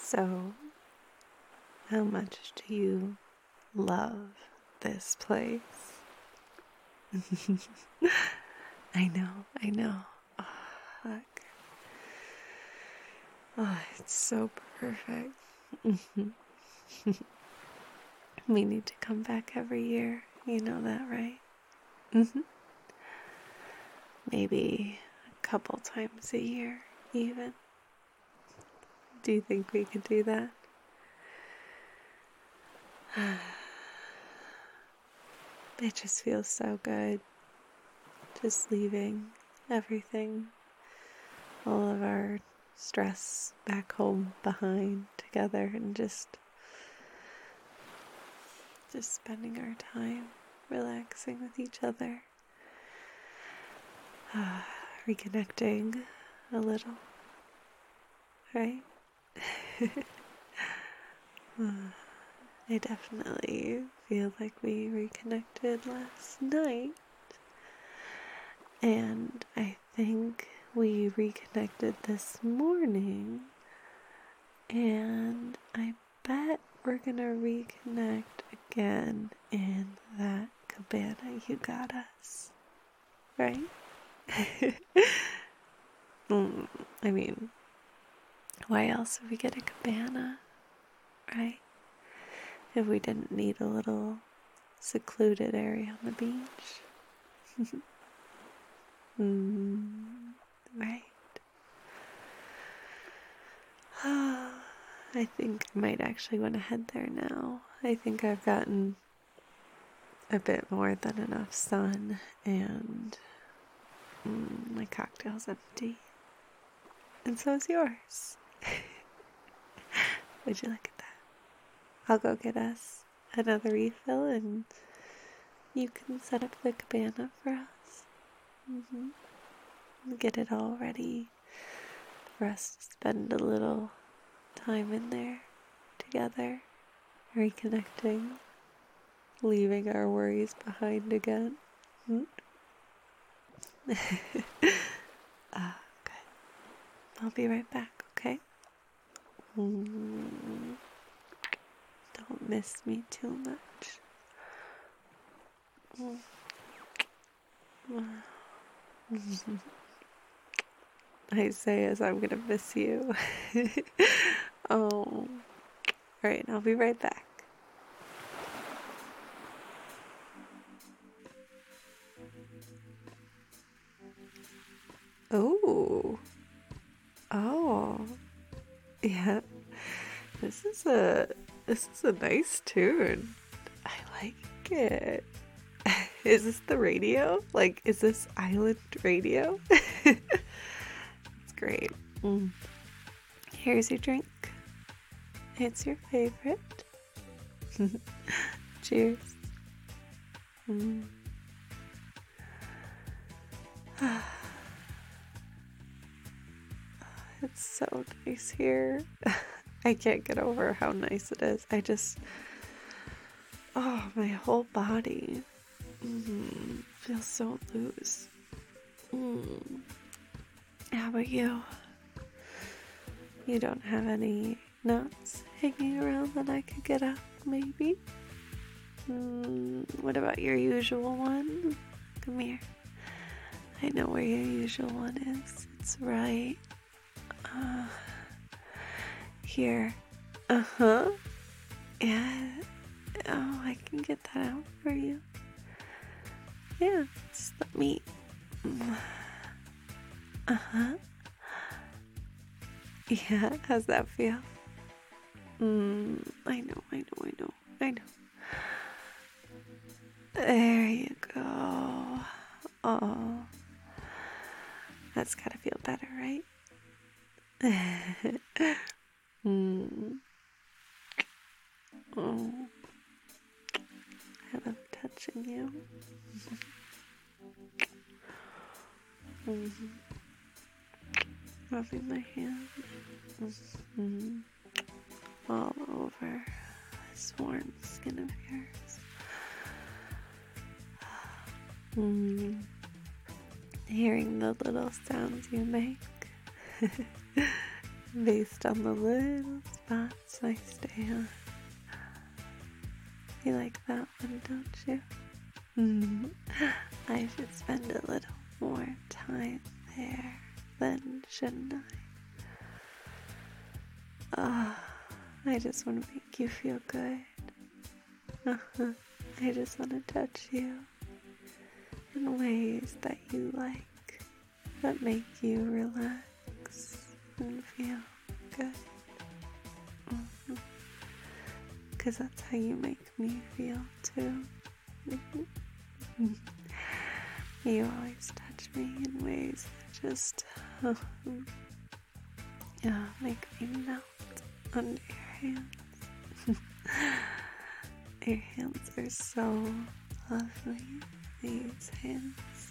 So, how much do you love this place? I know. Oh, look. Oh, it's so perfect. We need to come back every year. You know that, right? Maybe a couple times a year, even. Do you think we could do that? It just feels so good. Just leaving everything, all of our stress back home behind together, and just spending our time relaxing with each other, reconnecting a little, right? I definitely feel like we reconnected last night, and I think we reconnected this morning, and I bet we're gonna reconnect again in that cabana you got us, right? I mean, why else would we get a cabana, right? If we didn't need a little secluded area on the beach. Right. I think I might actually want to head there now. I think I've gotten a bit more than enough sun, and my cocktail's empty. And so is yours. Would you look at that? I'll go get us another refill, and you can set up the cabana for us. Get it all ready for us to spend a little time in there together, reconnecting, leaving our worries behind again. Good. I'll be right back, okay? Don't miss me too much. I say as I'm gonna miss you. Oh. Alright, I'll be right back. Oh. Yeah. This is a nice tune. I like it. Is this the radio? Like, is this island radio? It's great. Here's your drink. It's your favorite. Cheers. It's so nice here. I can't get over how nice it is. My whole body feels so loose. How about you? You don't have any knots hanging around that I could get up, maybe? What about your usual one? Come here. I know where your usual one is. It's right here. Yeah. Oh, I can get that out for you. Yeah, just let me. Yeah, how's that feel? I know. There you go. Oh, that's gotta feel better, right? Oh, I love touching you. Rubbing my hand all over this warm skin of yours. Hearing the little sounds you make based on the little spots I stay on. You like that one, don't you? I should spend a little more time there then, shouldn't I? I just want to make you feel good. I just want to touch you in ways that you like, that make you relax and feel good. 'Cause that's how you make me feel too. You always touch me in ways that just make me melt under your hands. Your hands are so lovely. These hands.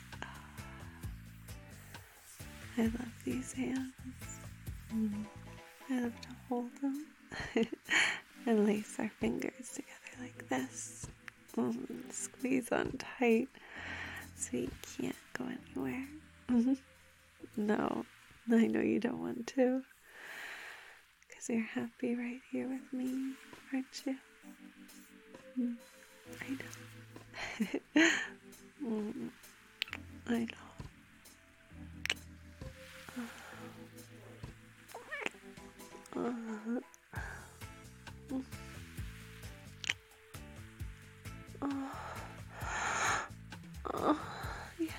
I love these hands. I love to hold them and lace our fingers together like this. Squeeze on tight so you can't go anywhere. No, I know you don't want to. Because you're happy right here with me, aren't you? I know. I know. Yeah.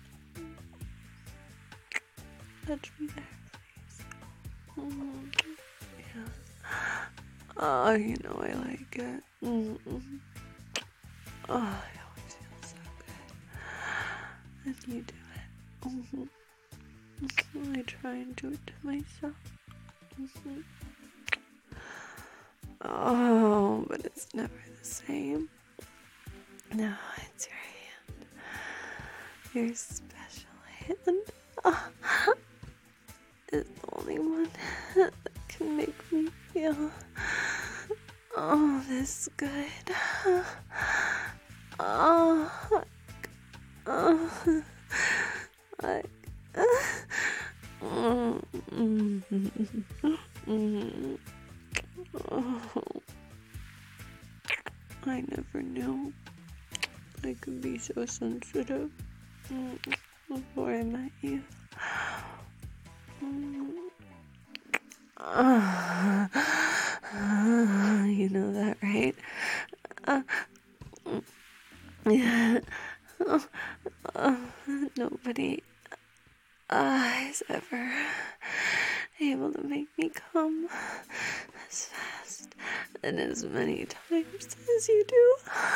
Touch me there, please. Yeah. Oh, you know I like it. Oh, it always feels so good. And you do it. I try and do it to myself. Oh, but it's never the same. No, it's your hand. Your special hand. It's the only one that can make me feel this good. I never knew I could be so sensitive before I met you. You know that, right? Nobody is ever able to make me come as fast and as many times as you do.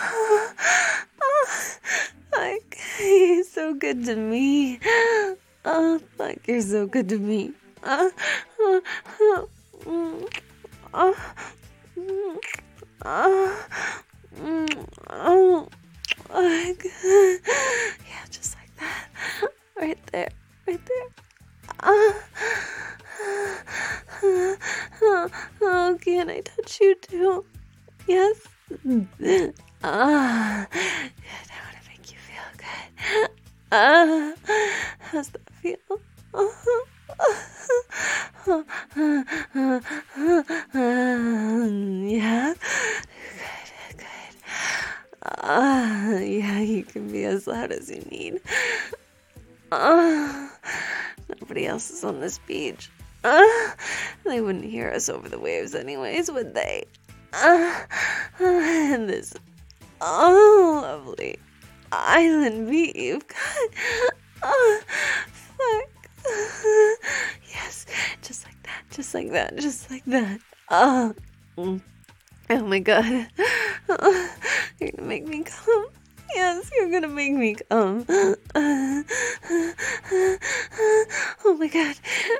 Like, you're so good to me. Like, you're so good to me. Yeah, just like that. Right there. Oh, can I touch you too? Yes? Good. I want to make you feel good. How's that feel? Yeah? Good. Yeah, you can be as loud as you need. Nobody else is on this beach. They wouldn't hear us over the waves anyways, would they? And this lovely island beat you've got. Fuck. Yes, just like that. Oh my god. You're gonna make me come. Yes, you're gonna make me come. Oh my god.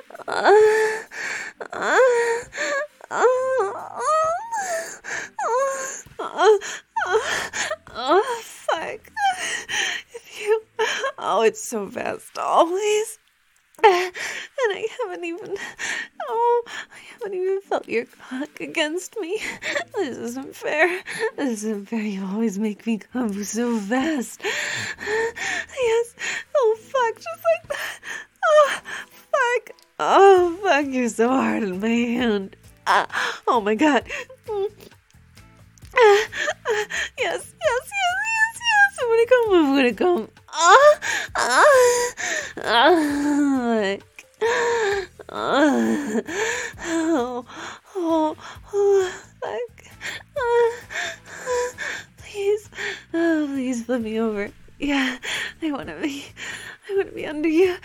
Fuck. It's so fast always. And I haven't even felt your cock against me. This isn't fair. You always make me come so fast. Yes. Oh, fuck. Just like that. Oh, fuck. You're so hard on my hand. Oh my god. Yes, yes, yes, yes, yes. I'm gonna come. I'm gonna come. Like, oh, oh, oh, like, please, please flip me over. Yeah, I wanna be under you.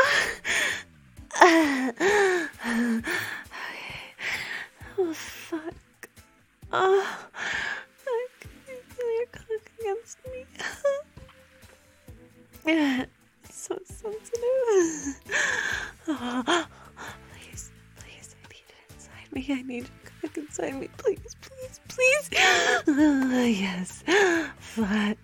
Okay. Oh fuck. Oh, I can feel your cock against me. Yeah, it's so sensitive. Oh, please, please, I need it inside me. I need your cock inside me. Please, please, please. Yes. Fuck.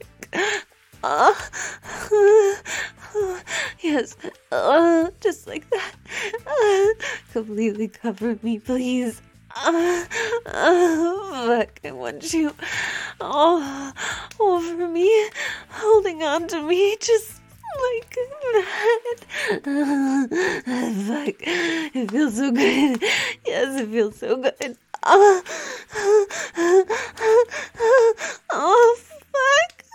Yes. Just like that. Completely cover me, please. Fuck, I want you all over me, holding on to me, just like that. Fuck, it feels so good. Yes, it feels so good. Oh, fuck.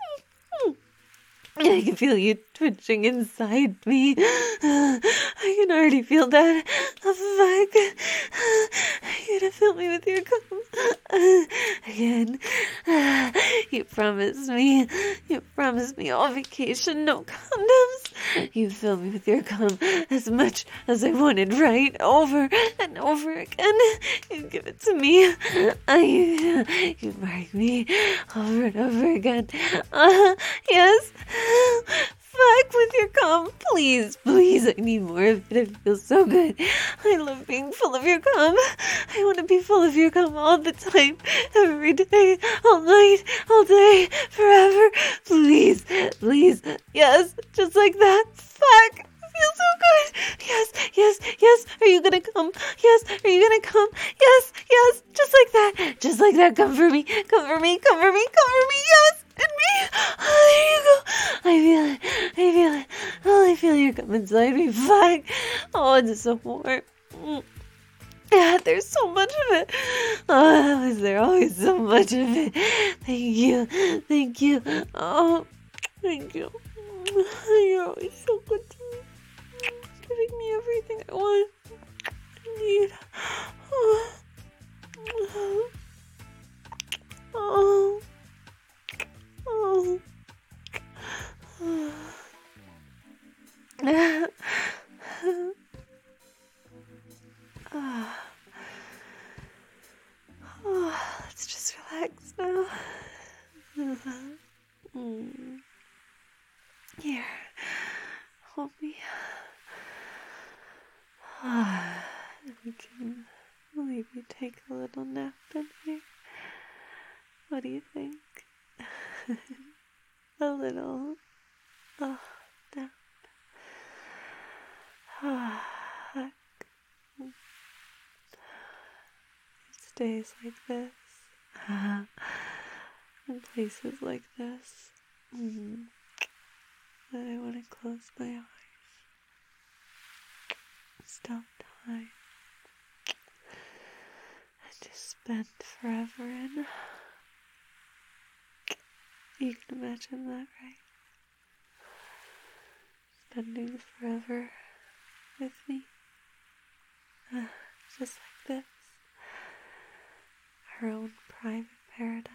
I can feel you twitching inside me. I can already feel that. Oh, fuck. You're gonna fill me with your cum. Again. You promised me all vacation, no condoms. You fill me with your cum as much as I wanted, right? Over and over again. You give it to me. You mark me over and over again. Yes. Fuck with your cum. Please, please. I need more of it. It feels so good. I love being full of your cum. I want to be full of your cum all the time. Every day. All night. All day. Forever. Please. Please. Yes. Just like that. Fuck. It feels so good. Yes. Yes. Yes. Are you gonna come? Yes. Are you gonna come? Yes. Yes. Just like that. Just like that. Come for me. Come for me. Come for me. Come for me. Yes. And me. Oh, there you go. I feel it. I feel it. Oh, I feel you come inside me. Fuck. Oh, it's so warm. Yeah, there's so much of it. Oh, is there always so much of it? Thank you. Thank you. Oh, thank you. You're always so good to me. Giving me everything I want. I need. Oh. Oh. Oh. Let's just relax now. Here, hold me. We can maybe take a little nap in here. What do you think? A little nap. It's days like this, in places like this, that I want to close my eyes, stop time, and just spend forever in. You can imagine that, right? Spending forever with me, just like this. Our own private paradise.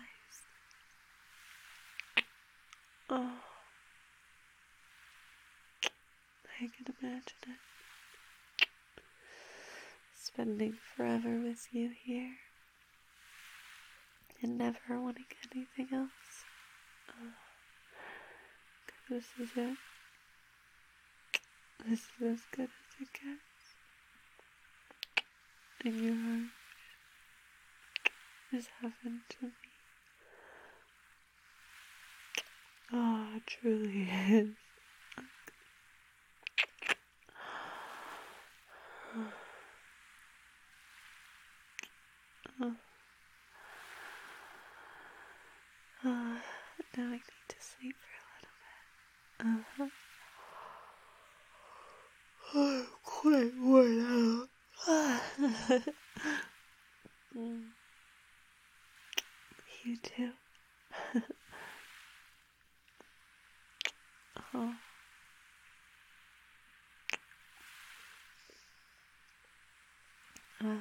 Oh, I can imagine it. Spending forever with you here and never wanting anything else. This is it. This is as good as it gets. And your heart is heaven to me. Oh, it truly is. Now I need to sleep for a little bit. I'm quite worn out. Mm. You too. Oh. Uh.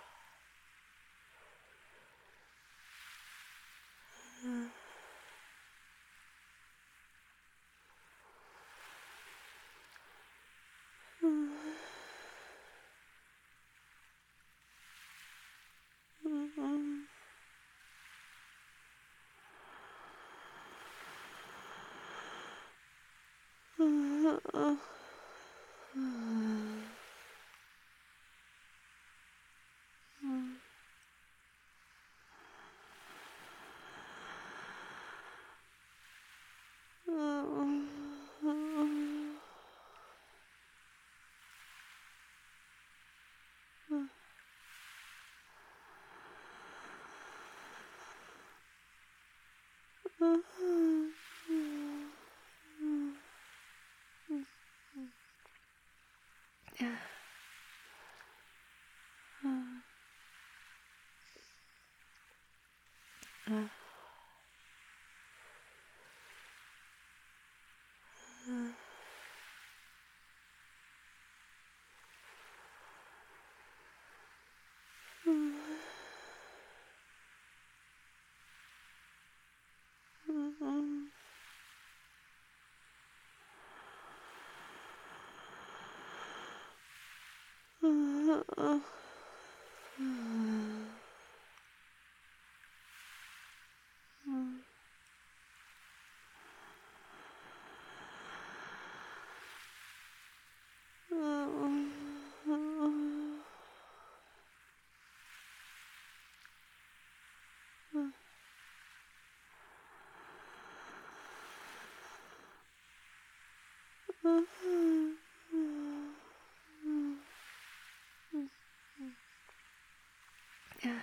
Yeah. Yeah.